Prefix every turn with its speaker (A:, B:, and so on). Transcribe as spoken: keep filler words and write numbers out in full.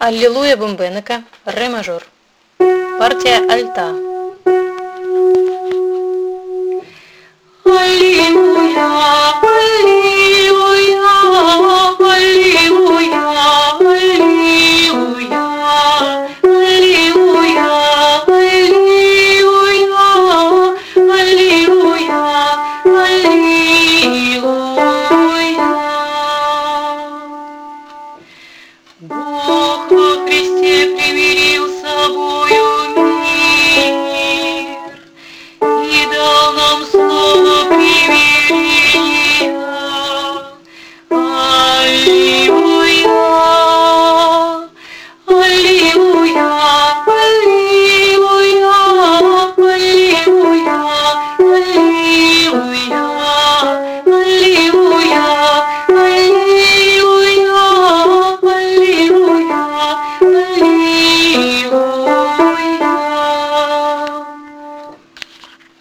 A: Аллилуйя Бумбенека, ре мажор. Партия альта.
B: Аллилуйя, аллилуйя, аллилуйя, аллилуйя, аллилуйя, аллилуйя, аллилуйя, аллилуйя.